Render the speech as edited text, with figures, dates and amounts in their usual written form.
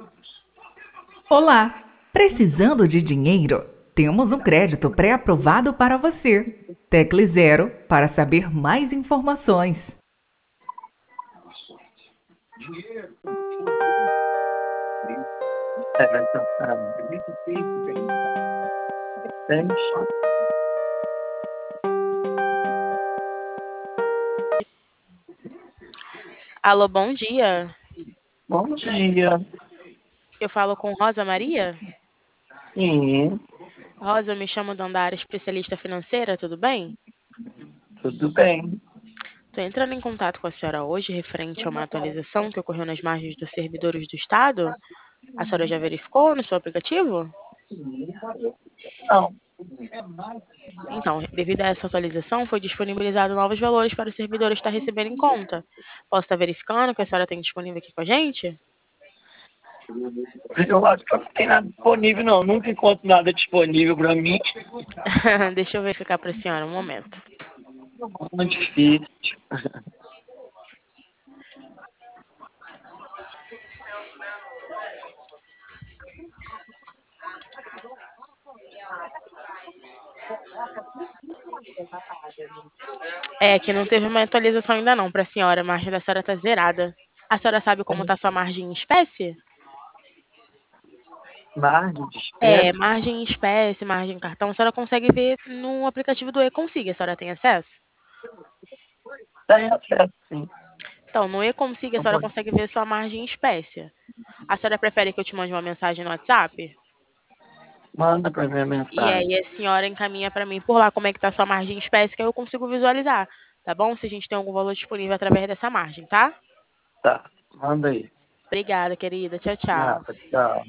Olá! Precisando de dinheiro? Temos um crédito pré-aprovado para você. Tecle 0 para saber mais informações. Alô, bom dia. Bom dia. Eu falo com Rosa Maria? Sim, Rosa, eu me chamo Dandara, especialista financeira, tudo bem? tudo bem. Estou entrando em contato com a senhora hoje referente a uma atualização que ocorreu nas margens dos servidores do Estado. A senhora já verificou no seu aplicativo? Não, Então, devido a essa atualização, foi disponibilizado novos valores para o servidor estar recebendo em conta. Posso estar verificando o que a senhora tem disponível aqui com a gente? eu acho que não tem nada disponível, não. Nunca encontro nada disponível para mim. Deixa eu verificar para a senhora um momento. Muito difícil. É que não teve uma atualização ainda não para a senhora, a margem da senhora está zerada. A senhora sabe como está sua margem em espécie? Margem de É, espécie? margem em espécie, margem em cartão, a senhora consegue ver no aplicativo do E-Consiga, a senhora tem acesso? Tem acesso, sim. Então, no E-Consiga a senhora consegue ver sua margem em espécie. A senhora prefere que eu te mande uma mensagem no WhatsApp? Manda para minha E mensagem. aí a senhora encaminha para mim por lá como é que tá a sua margem em espécie, que aí eu consigo visualizar, tá bom? Se a gente tem algum valor disponível através dessa margem, tá? Tá, manda aí. Obrigada, querida. Tchau, tchau. Nada, tchau.